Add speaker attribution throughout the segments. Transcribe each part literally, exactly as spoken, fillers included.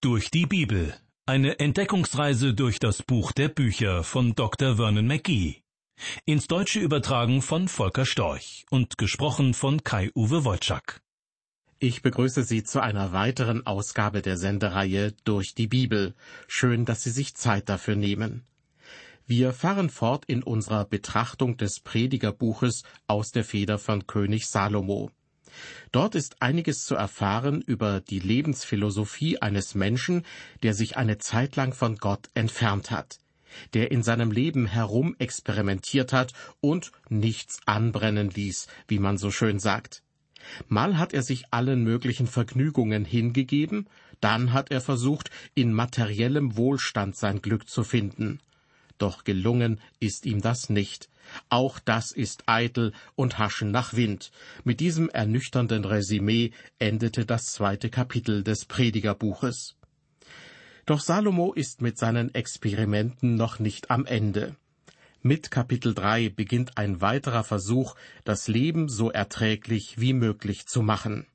Speaker 1: Durch die Bibel. Eine Entdeckungsreise durch das Buch der Bücher von Doktor Vernon McGee. Ins Deutsche übertragen von Volker Storch und gesprochen von Kai-Uwe Wojczak.
Speaker 2: Ich begrüße Sie zu einer weiteren Ausgabe der Sendereihe Durch die Bibel. Schön, dass Sie sich Zeit dafür nehmen. Wir fahren fort in unserer Betrachtung des Predigerbuches aus der Feder von König Salomo. Dort ist einiges zu erfahren über die Lebensphilosophie eines Menschen, der sich eine Zeit lang von Gott entfernt hat, der in seinem Leben herumexperimentiert hat und nichts anbrennen ließ, wie man so schön sagt. Mal hat er sich allen möglichen Vergnügungen hingegeben, dann hat er versucht, in materiellem Wohlstand sein Glück zu finden. Doch gelungen ist ihm das nicht. Auch das ist eitel und Haschen nach Wind. Mit diesem ernüchternden Resümee endete das zweite Kapitel des Predigerbuches. Doch Salomo ist mit seinen Experimenten noch nicht am Ende. Mit Kapitel drei beginnt ein weiterer Versuch, das Leben so erträglich wie möglich zu machen.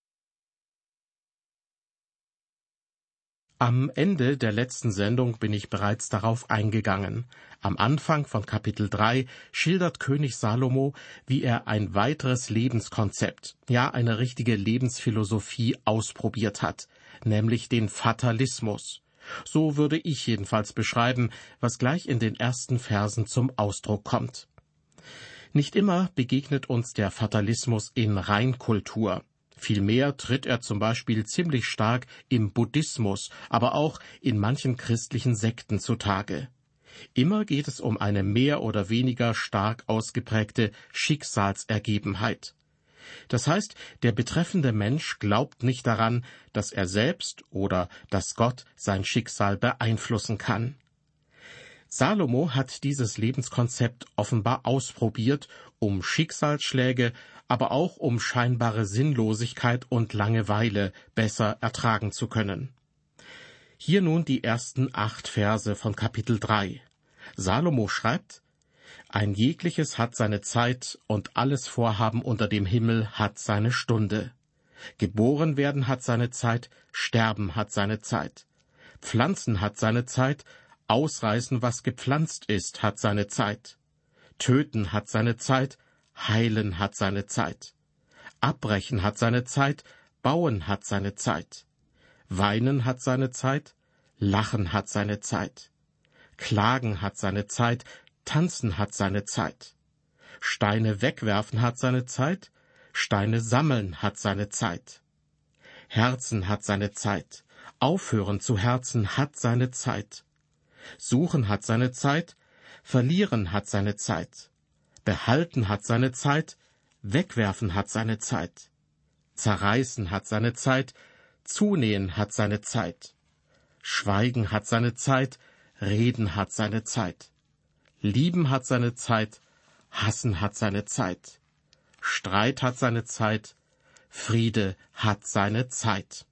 Speaker 2: Am Ende der letzten Sendung bin ich bereits darauf eingegangen. Am Anfang von Kapitel drei schildert König Salomo, wie er ein weiteres Lebenskonzept, ja eine richtige Lebensphilosophie ausprobiert hat, nämlich den Fatalismus. So würde ich jedenfalls beschreiben, was gleich in den ersten Versen zum Ausdruck kommt. Nicht immer begegnet uns der Fatalismus in Reinkultur. Vielmehr tritt er zum Beispiel ziemlich stark im Buddhismus, aber auch in manchen christlichen Sekten zutage. Immer geht es um eine mehr oder weniger stark ausgeprägte Schicksalsergebenheit. Das heißt, der betreffende Mensch glaubt nicht daran, dass er selbst oder dass Gott sein Schicksal beeinflussen kann. Salomo hat dieses Lebenskonzept offenbar ausprobiert, um Schicksalsschläge, aber auch um scheinbare Sinnlosigkeit und Langeweile besser ertragen zu können. Hier nun die ersten acht Verse von Kapitel drei. Salomo schreibt: Ein jegliches hat seine Zeit, und alles Vorhaben unter dem Himmel hat seine Stunde. Geboren werden hat seine Zeit, sterben hat seine Zeit. Pflanzen hat seine Zeit, ausreißen, was gepflanzt ist, hat seine Zeit. Töten hat seine Zeit, heilen hat seine Zeit. Abbrechen hat seine Zeit, bauen hat seine Zeit. Weinen hat seine Zeit, lachen hat seine Zeit. Klagen hat seine Zeit, tanzen hat seine Zeit. Steine wegwerfen hat seine Zeit, Steine sammeln hat seine Zeit. Herzen hat seine Zeit, aufhören zu herzen hat seine Zeit. Suchen hat seine Zeit, verlieren hat seine Zeit. Behalten hat seine Zeit, wegwerfen hat seine Zeit. Zerreißen hat seine Zeit, zunähen hat seine Zeit. Schweigen hat seine Zeit, reden hat seine Zeit. Lieben hat seine Zeit, hassen hat seine Zeit. Streit hat seine Zeit, Friede hat seine Zeit.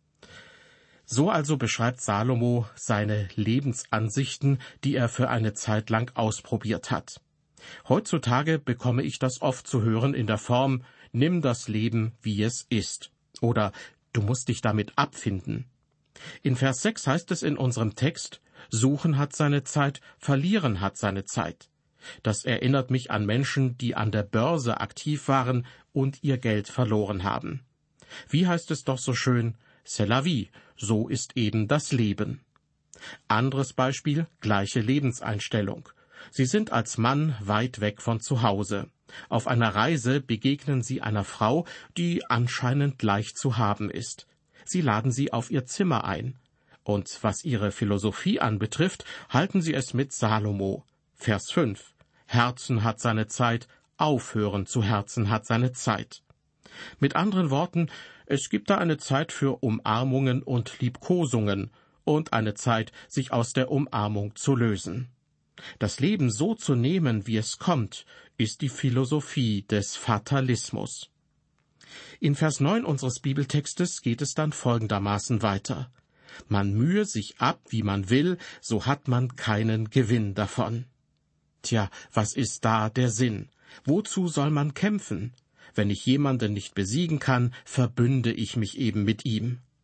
Speaker 2: So also beschreibt Salomo seine Lebensansichten, die er für eine Zeit lang ausprobiert hat. Heutzutage bekomme ich das oft zu hören in der Form: Nimm das Leben, wie es ist. Oder du musst dich damit abfinden. In Vers sechs heißt es in unserem Text: Suchen hat seine Zeit, verlieren hat seine Zeit. Das erinnert mich an Menschen, die an der Börse aktiv waren und ihr Geld verloren haben. Wie heißt es doch so schön? C'est la vie, so ist eben das Leben. Anderes Beispiel, gleiche Lebenseinstellung. Sie sind als Mann weit weg von zu Hause. Auf einer Reise begegnen Sie einer Frau, die anscheinend leicht zu haben ist. Sie laden sie auf ihr Zimmer ein. Und was ihre Philosophie anbetrifft, halten sie es mit Salomo. Vers fünf. Herzen hat seine Zeit, aufhören zu Herzen hat seine Zeit. Mit anderen Worten, es gibt da eine Zeit für Umarmungen und Liebkosungen und eine Zeit, sich aus der Umarmung zu lösen. Das Leben so zu nehmen, wie es kommt, ist die Philosophie des Fatalismus. In Vers neun unseres Bibeltextes geht es dann folgendermaßen weiter: Man mühe sich ab, wie man will, so hat man keinen Gewinn davon. Tja, was ist da der Sinn? Wozu soll man kämpfen? Wenn ich jemanden nicht besiegen kann, verbünde ich mich eben mit ihm.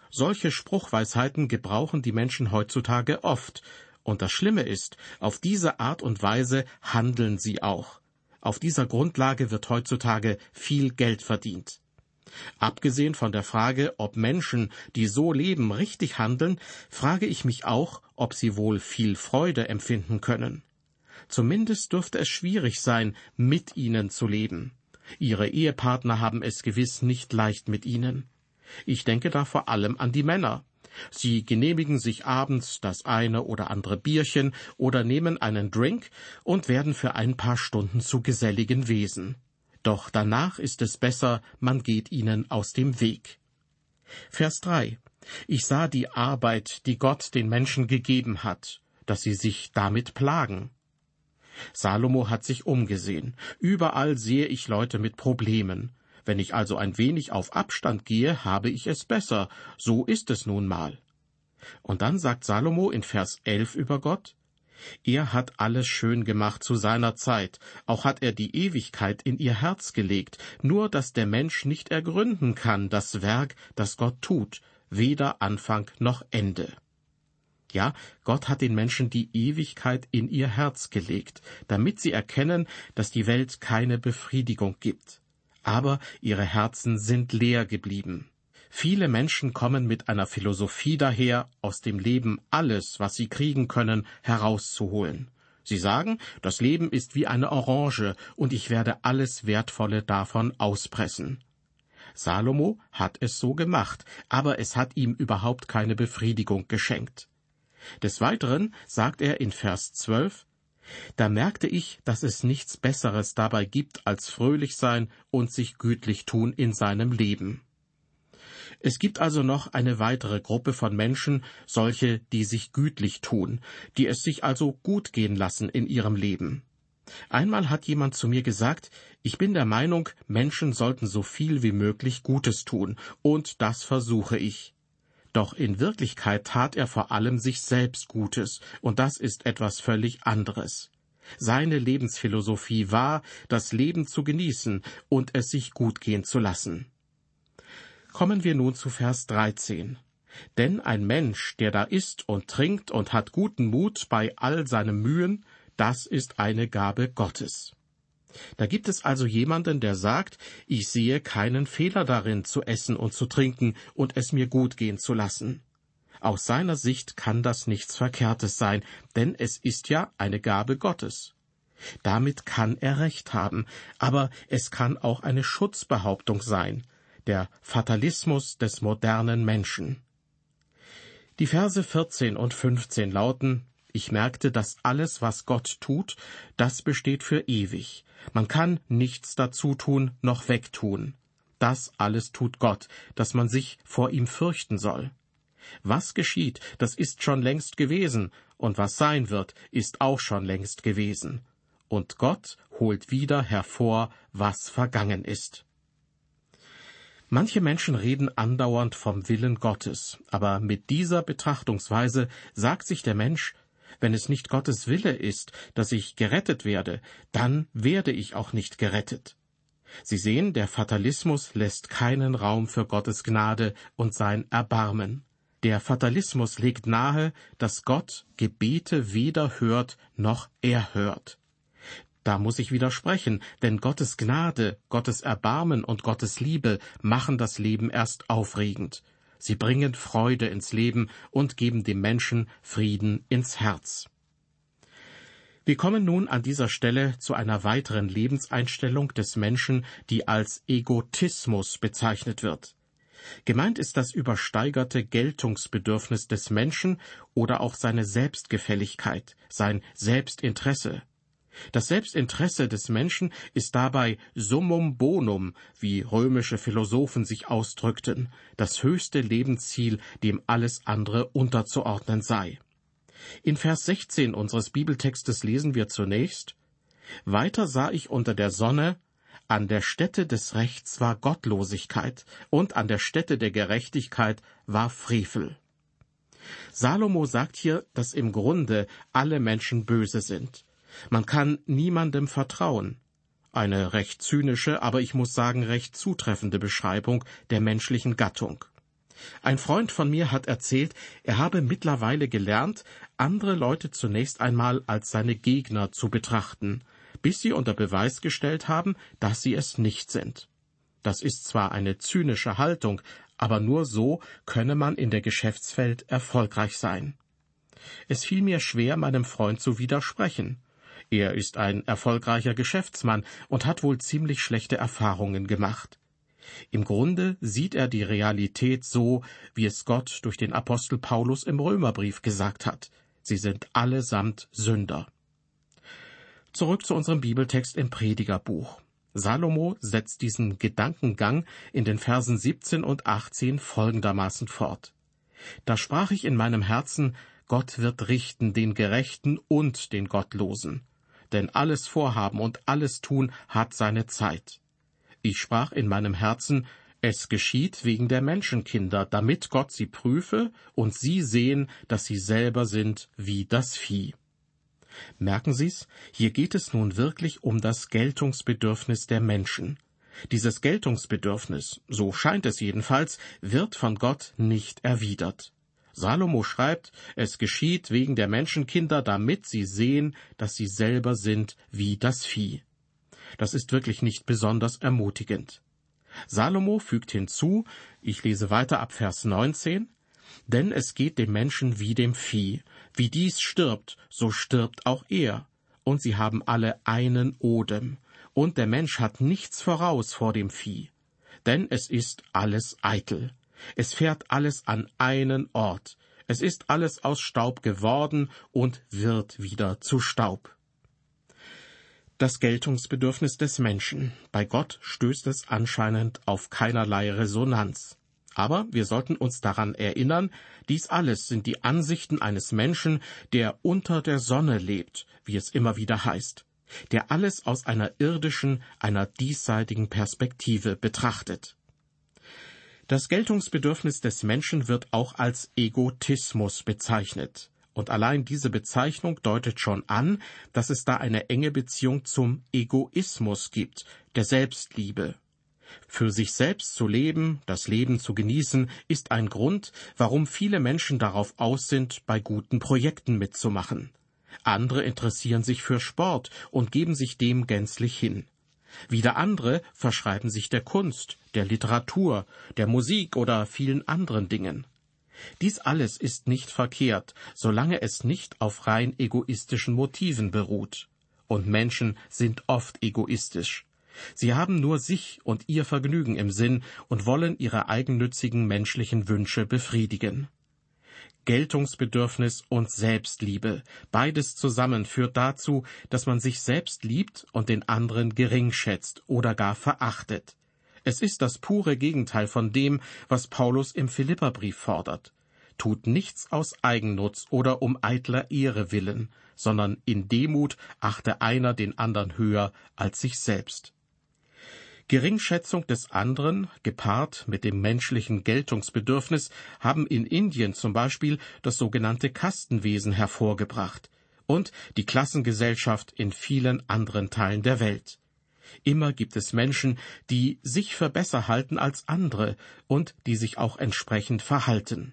Speaker 2: Solche Spruchweisheiten gebrauchen die Menschen heutzutage oft. Und das Schlimme ist, auf diese Art und Weise handeln sie auch. Auf dieser Grundlage wird heutzutage viel Geld verdient. Abgesehen von der Frage, ob Menschen, die so leben, richtig handeln, frage ich mich auch, ob sie wohl viel Freude empfinden können. Zumindest dürfte es schwierig sein, mit ihnen zu leben. Ihre Ehepartner haben es gewiss nicht leicht mit ihnen. Ich denke da vor allem an die Männer. Sie genehmigen sich abends das eine oder andere Bierchen oder nehmen einen Drink und werden für ein paar Stunden zu geselligen Wesen. Doch danach ist es besser, man geht ihnen aus dem Weg. Vers drei. Ich sah die Arbeit, die Gott den Menschen gegeben hat, dass sie sich damit plagen. Salomo hat sich umgesehen. Überall sehe ich Leute mit Problemen. Wenn ich also ein wenig auf Abstand gehe, habe ich es besser. So ist es nun mal. Und dann sagt Salomo in Vers elf über Gott: Er hat alles schön gemacht zu seiner Zeit, auch hat er die Ewigkeit in ihr Herz gelegt, nur dass der Mensch nicht ergründen kann das Werk, das Gott tut, weder Anfang noch Ende. Ja, Gott hat den Menschen die Ewigkeit in ihr Herz gelegt, damit sie erkennen, dass die Welt keine Befriedigung gibt. Aber ihre Herzen sind leer geblieben. Viele Menschen kommen mit einer Philosophie daher, aus dem Leben alles, was sie kriegen können, herauszuholen. Sie sagen, das Leben ist wie eine Orange, und ich werde alles Wertvolle davon auspressen. Salomo hat es so gemacht, aber es hat ihm überhaupt keine Befriedigung geschenkt. Des Weiteren sagt er in Vers zwölf, da merkte ich, dass es nichts Besseres dabei gibt, als fröhlich sein und sich gütlich tun in seinem Leben. Es gibt also noch eine weitere Gruppe von Menschen, solche, die sich gütlich tun, die es sich also gut gehen lassen in ihrem Leben. Einmal hat jemand zu mir gesagt, ich bin der Meinung, Menschen sollten so viel wie möglich Gutes tun, und das versuche ich. Doch in Wirklichkeit tat er vor allem sich selbst Gutes, und das ist etwas völlig anderes. Seine Lebensphilosophie war, das Leben zu genießen und es sich gut gehen zu lassen. Kommen wir nun zu Vers dreizehn. Denn ein Mensch, der da isst und trinkt und hat guten Mut bei all seinen Mühen, das ist eine Gabe Gottes. Da gibt es also jemanden, der sagt, ich sehe keinen Fehler darin, zu essen und zu trinken und es mir gut gehen zu lassen. Aus seiner Sicht kann das nichts Verkehrtes sein, denn es ist ja eine Gabe Gottes. Damit kann er recht haben, aber es kann auch eine Schutzbehauptung sein, der Fatalismus des modernen Menschen. Die Verse vierzehn und fünfzehn lauten, ich merkte, dass alles, was Gott tut, das besteht für ewig. Man kann nichts dazu tun noch wegtun. Das alles tut Gott, dass man sich vor ihm fürchten soll. Was geschieht, das ist schon längst gewesen, und was sein wird, ist auch schon längst gewesen. Und Gott holt wieder hervor, was vergangen ist. Manche Menschen reden andauernd vom Willen Gottes, aber mit dieser Betrachtungsweise sagt sich der Mensch, wenn es nicht Gottes Wille ist, dass ich gerettet werde, dann werde ich auch nicht gerettet. Sie sehen, der Fatalismus lässt keinen Raum für Gottes Gnade und sein Erbarmen. Der Fatalismus legt nahe, dass Gott Gebete weder hört noch erhört. Da muss ich widersprechen, denn Gottes Gnade, Gottes Erbarmen und Gottes Liebe machen das Leben erst aufregend. Sie bringen Freude ins Leben und geben dem Menschen Frieden ins Herz. Wir kommen nun an dieser Stelle zu einer weiteren Lebenseinstellung des Menschen, die als Egotismus bezeichnet wird. Gemeint ist das übersteigerte Geltungsbedürfnis des Menschen oder auch seine Selbstgefälligkeit, sein Selbstinteresse. Das Selbstinteresse des Menschen ist dabei summum bonum, wie römische Philosophen sich ausdrückten, das höchste Lebensziel, dem alles andere unterzuordnen sei. In Vers sechzehn unseres Bibeltextes lesen wir zunächst, »Weiter sah ich unter der Sonne, an der Stätte des Rechts war Gottlosigkeit, und an der Stätte der Gerechtigkeit war Frevel.« Salomo sagt hier, dass im Grunde alle Menschen böse sind. Man kann niemandem vertrauen. Eine recht zynische, aber ich muss sagen recht zutreffende Beschreibung der menschlichen Gattung. Ein Freund von mir hat erzählt, er habe mittlerweile gelernt, andere Leute zunächst einmal als seine Gegner zu betrachten, bis sie unter Beweis gestellt haben, dass sie es nicht sind. Das ist zwar eine zynische Haltung, aber nur so könne man in der Geschäftswelt erfolgreich sein. Es fiel mir schwer, meinem Freund zu widersprechen. Er ist ein erfolgreicher Geschäftsmann und hat wohl ziemlich schlechte Erfahrungen gemacht. Im Grunde sieht er die Realität so, wie es Gott durch den Apostel Paulus im Römerbrief gesagt hat. Sie sind allesamt Sünder. Zurück zu unserem Bibeltext im Predigerbuch. Salomo setzt diesen Gedankengang in den Versen siebzehn und achtzehn folgendermaßen fort. Da sprach ich in meinem Herzen, Gott wird richten den Gerechten und den Gottlosen. Denn alles Vorhaben und alles Tun hat seine Zeit. Ich sprach in meinem Herzen, es geschieht wegen der Menschenkinder, damit Gott sie prüfe und sie sehen, dass sie selber sind wie das Vieh. Merken Sie's, hier geht es nun wirklich um das Geltungsbedürfnis der Menschen. Dieses Geltungsbedürfnis, so scheint es jedenfalls, wird von Gott nicht erwidert. Salomo schreibt, es geschieht wegen der Menschenkinder, damit sie sehen, dass sie selber sind wie das Vieh. Das ist wirklich nicht besonders ermutigend. Salomo fügt hinzu, ich lese weiter ab Vers neunzehn, denn es geht dem Menschen wie dem Vieh, wie dies stirbt, so stirbt auch er, und sie haben alle einen Odem, und der Mensch hat nichts voraus vor dem Vieh, denn es ist alles eitel, es fährt alles an einen Ort, es ist alles aus Staub geworden und wird wieder zu Staub. Das Geltungsbedürfnis des Menschen. Bei Gott stößt es anscheinend auf keinerlei Resonanz. Aber wir sollten uns daran erinnern, dies alles sind die Ansichten eines Menschen, der unter der Sonne lebt, wie es immer wieder heißt, der alles aus einer irdischen, einer diesseitigen Perspektive betrachtet. Das Geltungsbedürfnis des Menschen wird auch als Egotismus bezeichnet. Und allein diese Bezeichnung deutet schon an, dass es da eine enge Beziehung zum Egoismus gibt, der Selbstliebe. Für sich selbst zu leben, das Leben zu genießen, ist ein Grund, warum viele Menschen darauf aus sind, bei guten Projekten mitzumachen. Andere interessieren sich für Sport und geben sich dem gänzlich hin. Wieder andere verschreiben sich der Kunst, der Literatur, der Musik oder vielen anderen Dingen. Dies alles ist nicht verkehrt, solange es nicht auf rein egoistischen Motiven beruht. Und Menschen sind oft egoistisch. Sie haben nur sich und ihr Vergnügen im Sinn und wollen ihre eigennützigen menschlichen Wünsche befriedigen. Geltungsbedürfnis und Selbstliebe, beides zusammen führt dazu, dass man sich selbst liebt und den anderen geringschätzt oder gar verachtet. Es ist das pure Gegenteil von dem, was Paulus im Philipperbrief fordert. Tut nichts aus Eigennutz oder um eitler Ehre willen, sondern in Demut achte einer den anderen höher als sich selbst. Geringschätzung des anderen, gepaart mit dem menschlichen Geltungsbedürfnis, haben in Indien zum Beispiel das sogenannte Kastenwesen hervorgebracht und die Klassengesellschaft in vielen anderen Teilen der Welt. Immer gibt es Menschen, die sich für besser halten als andere und die sich auch entsprechend verhalten.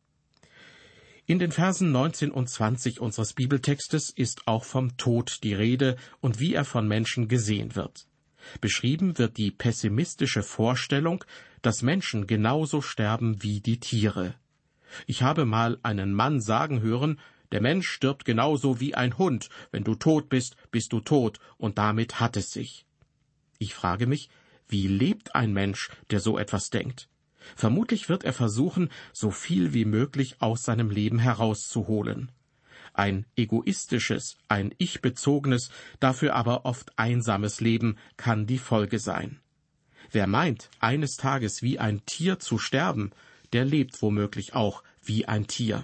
Speaker 2: In den Versen neunzehn und zwanzig unseres Bibeltextes ist auch vom Tod die Rede und wie er von Menschen gesehen wird. Beschrieben wird die pessimistische Vorstellung, dass Menschen genauso sterben wie die Tiere. Ich habe mal einen Mann sagen hören, der Mensch stirbt genauso wie ein Hund, wenn du tot bist, bist du tot, und damit hat es sich. Ich frage mich, wie lebt ein Mensch, der so etwas denkt? Vermutlich wird er versuchen, so viel wie möglich aus seinem Leben herauszuholen. Ein egoistisches, ein ich-bezogenes, dafür aber oft einsames Leben kann die Folge sein. Wer meint, eines Tages wie ein Tier zu sterben, der lebt womöglich auch wie ein Tier.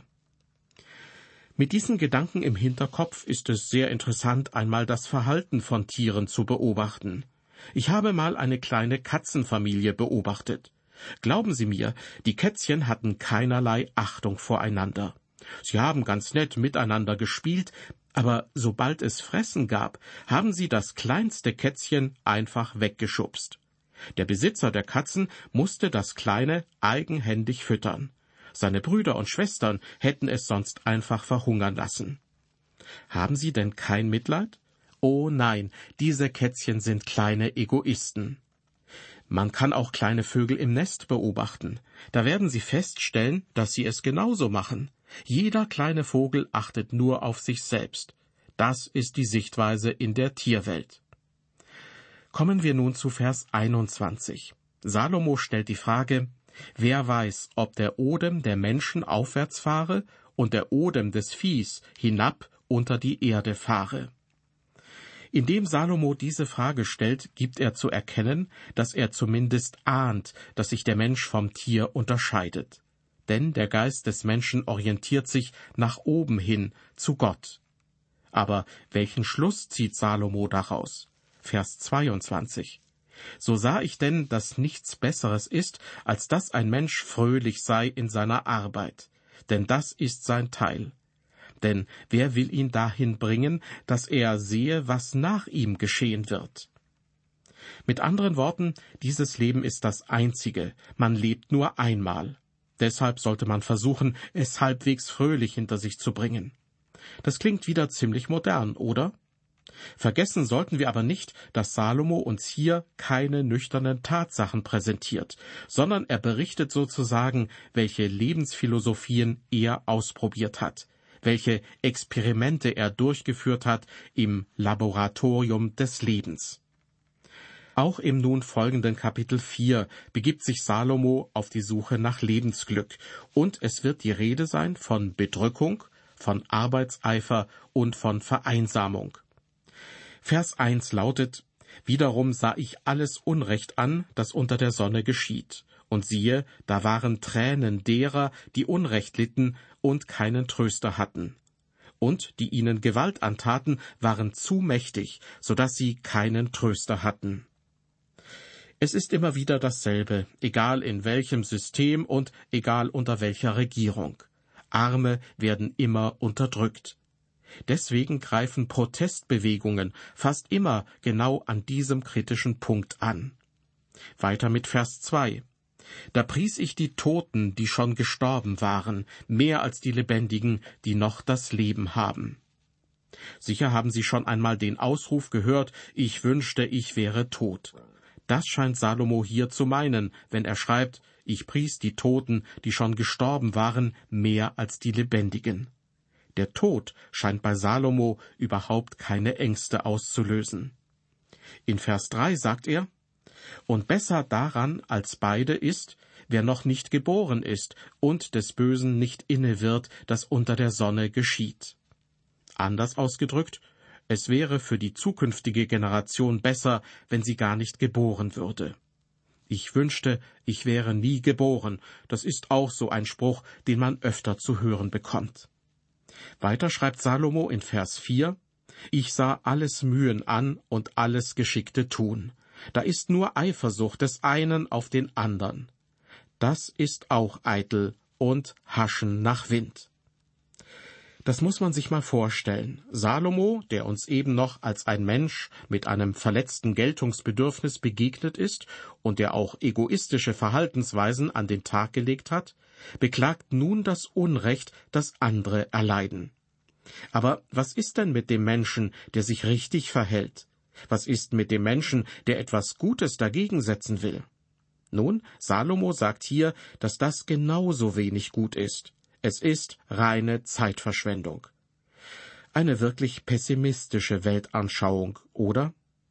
Speaker 2: Mit diesen Gedanken im Hinterkopf ist es sehr interessant, einmal das Verhalten von Tieren zu beobachten. Ich habe mal eine kleine Katzenfamilie beobachtet. Glauben Sie mir, die Kätzchen hatten keinerlei Achtung voreinander. Sie haben ganz nett miteinander gespielt, aber sobald es Fressen gab, haben sie das kleinste Kätzchen einfach weggeschubst. Der Besitzer der Katzen musste das Kleine eigenhändig füttern. Seine Brüder und Schwestern hätten es sonst einfach verhungern lassen. Haben Sie denn kein Mitleid? Oh nein, diese Kätzchen sind kleine Egoisten. Man kann auch kleine Vögel im Nest beobachten. Da werden Sie feststellen, dass sie es genauso machen. Jeder kleine Vogel achtet nur auf sich selbst. Das ist die Sichtweise in der Tierwelt. Kommen wir nun zu Vers einundzwanzig. Salomo stellt die Frage: Wer weiß, ob der Odem der Menschen aufwärts fahre und der Odem des Viehs hinab unter die Erde fahre? Indem Salomo diese Frage stellt, gibt er zu erkennen, dass er zumindest ahnt, dass sich der Mensch vom Tier unterscheidet. Denn der Geist des Menschen orientiert sich nach oben hin zu Gott. Aber welchen Schluss zieht Salomo daraus? Vers zweiundzwanzig. So sah ich denn, dass nichts Besseres ist, als dass ein Mensch fröhlich sei in seiner Arbeit, denn das ist sein Teil. Denn wer will ihn dahin bringen, dass er sehe, was nach ihm geschehen wird? Mit anderen Worten, dieses Leben ist das einzige, man lebt nur einmal. Deshalb sollte man versuchen, es halbwegs fröhlich hinter sich zu bringen. Das klingt wieder ziemlich modern, oder? Vergessen sollten wir aber nicht, dass Salomo uns hier keine nüchternen Tatsachen präsentiert, sondern er berichtet sozusagen, welche Lebensphilosophien er ausprobiert hat, welche Experimente er durchgeführt hat im Laboratorium des Lebens. Auch im nun folgenden Kapitel vier begibt sich Salomo auf die Suche nach Lebensglück, und es wird die Rede sein von Bedrückung, von Arbeitseifer und von Vereinsamung. Vers eins lautet: Wiederum sah ich alles Unrecht an, das unter der Sonne geschieht. Und siehe, da waren Tränen derer, die Unrecht litten und keinen Tröster hatten. Und die ihnen Gewalt antaten, waren zu mächtig, so dass sie keinen Tröster hatten. Es ist immer wieder dasselbe, egal in welchem System und egal unter welcher Regierung. Arme werden immer unterdrückt. Deswegen greifen Protestbewegungen fast immer genau an diesem kritischen Punkt an. Weiter mit Vers zwei. Da pries ich die Toten, die schon gestorben waren, mehr als die Lebendigen, die noch das Leben haben. Sicher haben Sie schon einmal den Ausruf gehört: Ich wünschte, ich wäre tot. Das scheint Salomo hier zu meinen, wenn er schreibt: Ich pries die Toten, die schon gestorben waren, mehr als die Lebendigen. Der Tod scheint bei Salomo überhaupt keine Ängste auszulösen. In Vers drei sagt er: Und besser daran als beide ist, wer noch nicht geboren ist und des Bösen nicht inne wird, das unter der Sonne geschieht. Anders ausgedrückt, es wäre für die zukünftige Generation besser, wenn sie gar nicht geboren würde. Ich wünschte, ich wäre nie geboren. Das ist auch so ein Spruch, den man öfter zu hören bekommt. Weiter schreibt Salomo in Vers vier: Ich sah alles Mühen an und alles geschickte Tun. Da ist nur Eifersucht des einen auf den andern. Das ist auch eitel und Haschen nach Wind. Das muss man sich mal vorstellen. Salomo, der uns eben noch als ein Mensch mit einem verletzten Geltungsbedürfnis begegnet ist und der auch egoistische Verhaltensweisen an den Tag gelegt hat, beklagt nun das Unrecht, das andere erleiden. Aber was ist denn mit dem Menschen, der sich richtig verhält? Was ist mit dem Menschen, der etwas Gutes dagegen setzen will? Nun, Salomo sagt hier, dass das genauso wenig gut ist. Es ist reine Zeitverschwendung. Eine wirklich pessimistische Weltanschauung, oder?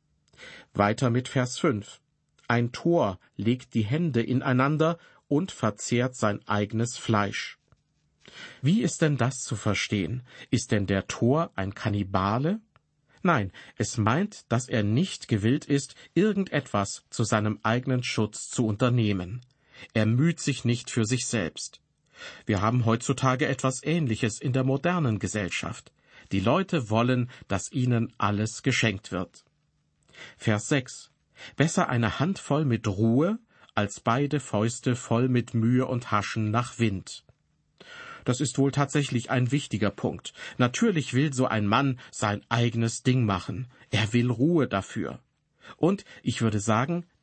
Speaker 2: Weiter mit Vers fünf. Ein Tor legt die Hände ineinander und verzehrt sein eigenes Fleisch. Wie ist denn das zu verstehen? Ist denn der Tor ein Kannibale? Nein, es meint, dass er nicht gewillt ist, irgendetwas zu seinem eigenen Schutz zu unternehmen. Er müht sich nicht für sich selbst. Wir haben heutzutage etwas Ähnliches in der modernen Gesellschaft. Die Leute wollen, dass ihnen alles geschenkt wird. Vers sechs. Besser eine Handvoll mit Ruhe, als beide Fäuste voll mit Mühe und Haschen nach Wind. Das ist wohl tatsächlich ein wichtiger Punkt. Natürlich will so ein Mann sein eigenes Ding machen. Er will Ruhe dafür. Und ich würde sagen,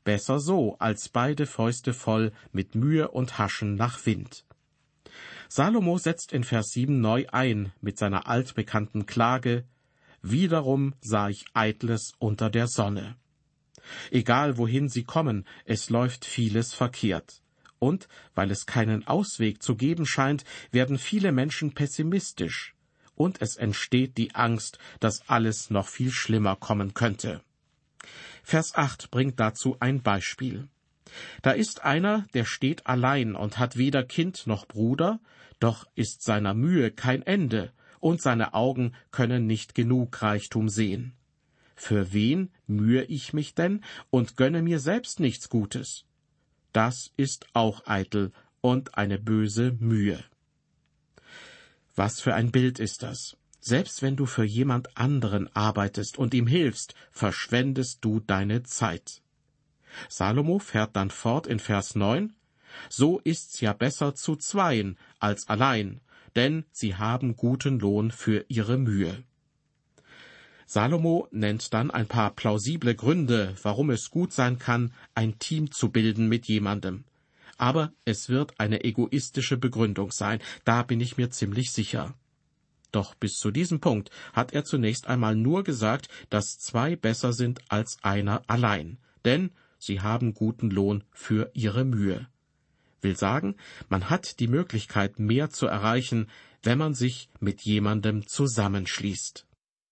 Speaker 2: Besser so, als beide Fäuste voll mit Mühe und Haschen nach Wind. Salomo setzt in Vers sieben neu ein mit seiner altbekannten Klage: Wiederum sah ich Eitles unter der Sonne. Egal wohin sie kommen, es läuft vieles verkehrt. Und weil es keinen Ausweg zu geben scheint, werden viele Menschen pessimistisch. Und es entsteht die Angst, dass alles noch viel schlimmer kommen könnte. Vers acht bringt dazu ein Beispiel. Da ist einer, der steht allein und hat weder Kind noch Bruder, doch ist seiner Mühe kein Ende, und seine Augen können nicht genug Reichtum sehen. Für wen mühe ich mich denn und gönne mir selbst nichts Gutes? Das ist auch eitel und eine böse Mühe. Was für ein Bild ist das? Selbst wenn du für jemand anderen arbeitest und ihm hilfst, verschwendest du deine Zeit. Salomo fährt dann fort in Vers neun: So ist's ja besser zu zweien als allein, denn sie haben guten Lohn für ihre Mühe. Salomo nennt dann ein paar plausible Gründe, warum es gut sein kann, ein Team zu bilden mit jemandem. Aber es wird eine egoistische Begründung sein, da bin ich mir ziemlich sicher. Doch bis zu diesem Punkt hat er zunächst einmal nur gesagt, dass zwei besser sind als einer allein, denn sie haben guten Lohn für ihre Mühe. Will sagen, man hat die Möglichkeit, mehr zu erreichen, wenn man sich mit jemandem zusammenschließt.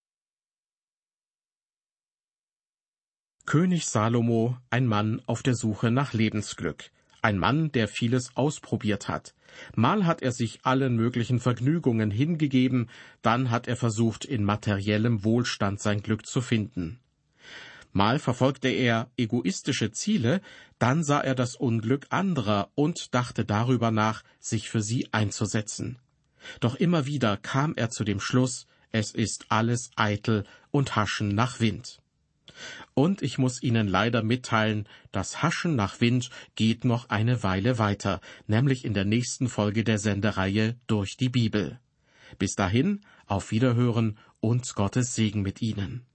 Speaker 2: König Salomo, ein Mann auf der Suche nach Lebensglück. Ein Mann, der vieles ausprobiert hat. Mal hat er sich allen möglichen Vergnügungen hingegeben, dann hat er versucht, in materiellem Wohlstand sein Glück zu finden. Mal verfolgte er egoistische Ziele, dann sah er das Unglück anderer und dachte darüber nach, sich für sie einzusetzen. Doch immer wieder kam er zu dem Schluss, es ist alles eitel und Haschen nach Wind. Und ich muss Ihnen leider mitteilen, das Haschen nach Wind geht noch eine Weile weiter, nämlich in der nächsten Folge der Sendereihe Durch die Bibel. Bis dahin, auf Wiederhören und Gottes Segen mit Ihnen.